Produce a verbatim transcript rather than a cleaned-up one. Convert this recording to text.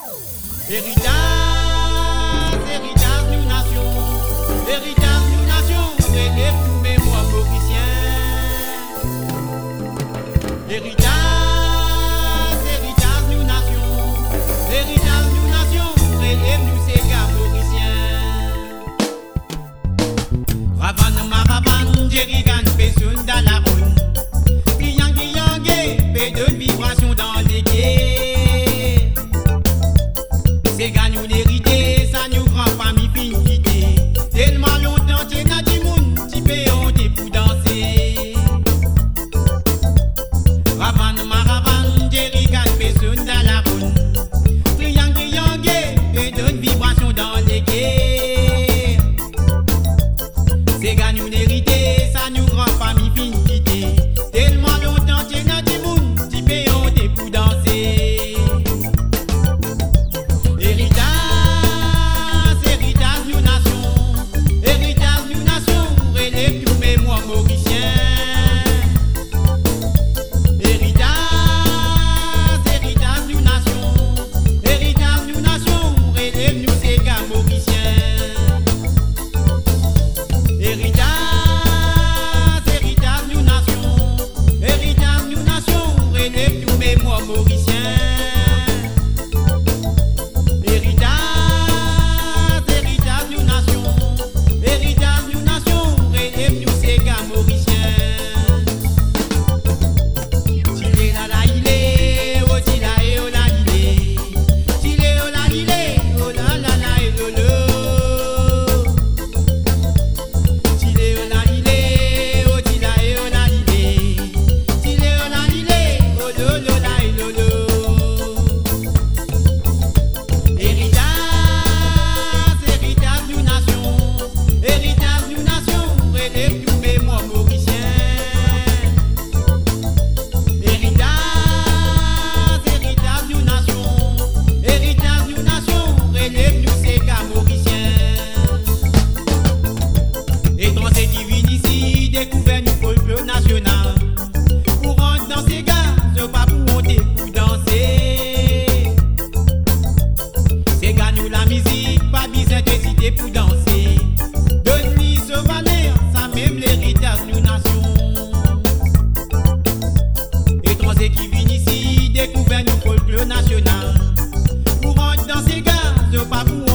Héritage, héritage nous nation, héritage nous nation, relève tout mémoire mauricien. Héritage, héritage nous nation, héritage nous nation, relève nous ces gars mauriciens. Ravane maravane, Jerigan, Pessoun dans la rue, Triang Triangue, paix de vibration dans les quais. C'est gagne une hérité, ça nous grand famille finité. Tellement longtemps, t'es dans du monde, t'y payons des pour danser. Ravane maravane, Jerigan, Pessoun dans la rue, Triang Triangue, paix de vibration dans les quais. C'est gagne une hérité, ça nous grand famille finité. Tellement longtemps, t'es dans du monde, t'y payons des pour danser. Héritage, héritage nous nation, héritage nous nation, relève tout mémoire mauricien. Héritage, héritage nous nation, héritage nous nation, relève nous ces gars mauriciens. Héritage, héritage nous nation, héritage nous nation, relève tout mémoire mauricien. Héritage, héritage nous nation, héritage nous nation, relève nous ces gars mauriciens. Tile la la il est, oh tila et oh la il est, tile oh la il est, oh la la la et lolo. Tile oh la il est, oh tila et oh la il est, tile oh la il est, oh lolo la et lolo. Héritage, héritage nous nation, héritage nous nation, relève tout mémoire mauricien. Héritage, héritage nous nation, héritage nous nation, relève nous ces gars mauriciens. Étranger qui viennent ici, découvert nous folklore national. Pour rentrer dans ces gars, c'est pas pour monter, pour danser. C'est gars nous la musique, pas besoin de citer pour danser. Donne-lui ce valeur, ça même l'héritage nous nation. Étranger qui viennent ici, découvert nous folklore national. Pour rentrer dans ces gars, c'est pas pour